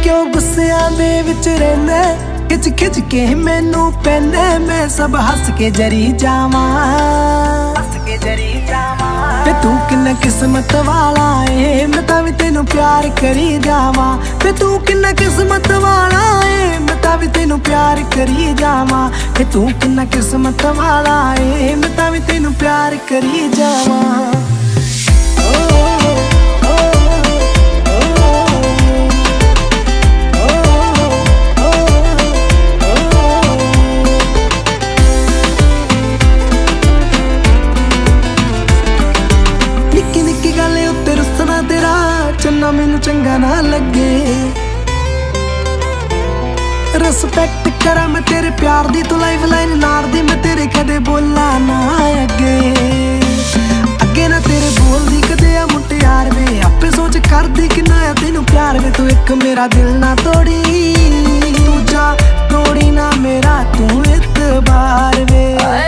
क्यों गुस्सियां दे विच रहिंदा, खिच खिच के मैनू पैंदा, मैं सब हस के जरी जावां, हस के जरी जावां। ते तू किन्ना किस्मत वाला है, मैं तां वी तेनू प्यार करी जावां। ते तू किन्ना किस्मत वाला है, मैं तां वी तेनू प्यार करी जावां। ते तू किन्ना किस्मत वाला है, मैं तां वी तेनू प्यार करी जावां। चन्ना मैनू चंगा ना लगे, रिस्पेक्ट करा मैं तेरे प्यार दी, तू लाइफ लाइन नार दी, मैं तेरे कदे बोला ना अगे अगे ना तेरे बोल दी कदे आ मुटियार वे, आपे सोच कर दी कि ना तेनू प्यार वे। तू एक मेरा दिल ना तोड़ी, दूजा तोड़ी ना मेरा तू इतबार वे।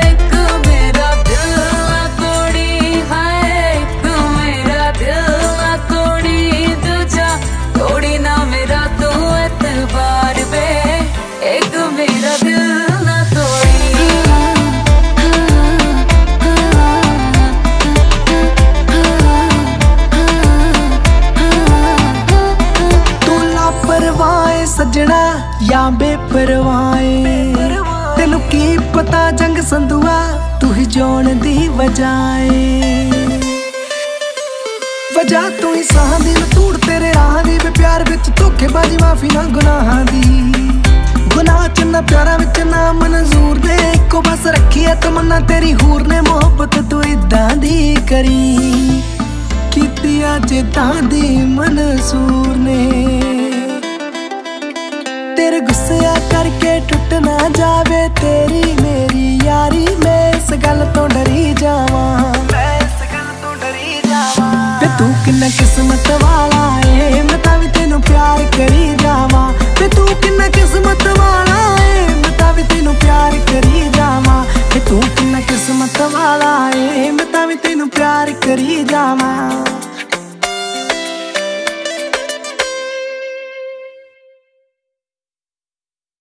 सजना या बेपरवाए, तेनू की पता जंग संधुआ, तू ही जोन दी वजाए। वजह तू ही साह दी, मैं तूड़ तेरे राह दी, वे प्यार विच धोखेबाजी माफी ना गुनाहां दी। गुनाह च ना प्यारा विच ना मंजूर दे, इको बस रखी है तमन्ना तेरी हूर ने। मोहब्बत तू इदां दी करी, कीती जिद्दां दी मंसूर ने। तेरे गुस्सा करके टुट ना जावे तेरी मेरी यारी, मैं इस गल तो डरी जावां, मैं इस गल तो डरी जावां। ते तू किन्ना किस्मत वाला है, मैं तां वी तेनू प्यार करी जावां। ते तू किन्ना किस्मत वाला है, मैं तां वी तेनू प्यार करी जावां। ते तू किन्ना किस्मत वाला है, मैं तां वी तेनू प्यार करी जावां।